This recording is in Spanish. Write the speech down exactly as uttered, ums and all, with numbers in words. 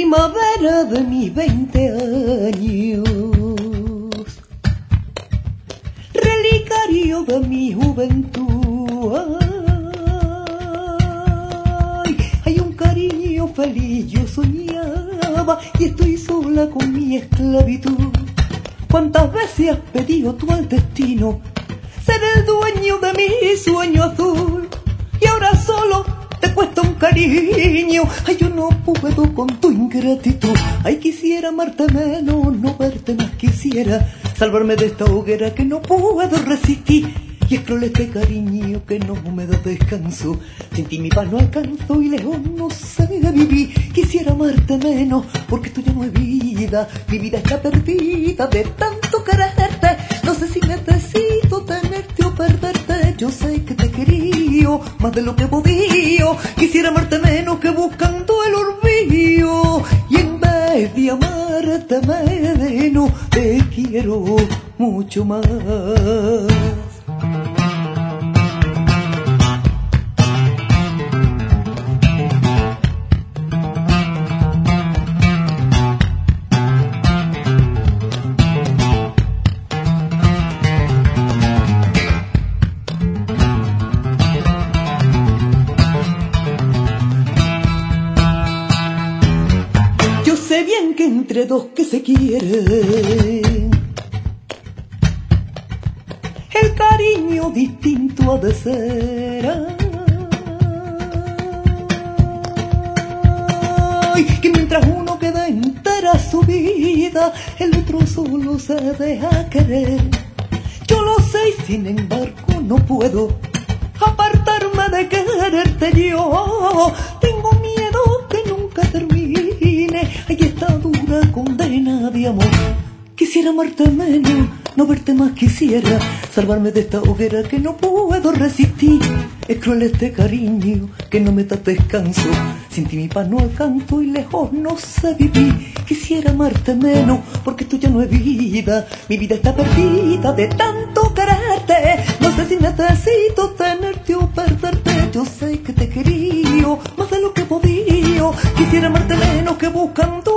primavera de mis veinte años, relicario de mi juventud. Ay, hay un cariño feliz yo soñaba y estoy sola con mi esclavitud. ¿Cuántas veces has pedido tú al destino ser el dueño de mi sueño azul? Y ahora solo te cuesta un cariño. Ay, yo no puedo con tu ingratitud. Ay, quisiera amarte menos, no verte más quisiera, salvarme de esta hoguera que no puedo resistir. Y es cruel este cariño que no me da descanso. Sin ti mi paz no alcanzo y lejos no sé vivir. Quisiera amarte menos porque tú ya no es vida. Mi vida está perdida de tanto quererte. No sé si necesito tenerte o perderte. Yo sé que te quería más de lo que podía. Quisiera amarte menos que buscando el olvido. Y en vez de amarte menos, te quiero mucho más. Sé bien que entre dos que se quieren el cariño distinto ha de ser. Ay, que mientras uno queda entera su vida, el otro solo se deja querer. Yo lo sé y sin embargo no puedo apartarme de quererte yo. Tengo miedo que nunca termine. Hay esta dura condena de amor. Quisiera amarte menos, no verte más quisiera, salvarme de esta hoguera que no puedo resistir. Es cruel este cariño que no me da descanso. Sin ti mi paz no alcanzo y lejos no sé vivir. Quisiera amarte menos porque tú ya no es vida. Mi vida está perdida de tanto quererte. No sé si necesito tenerte o perderte. Yo sé que te quería más de lo que podía. Quisiera amarte menos que buscando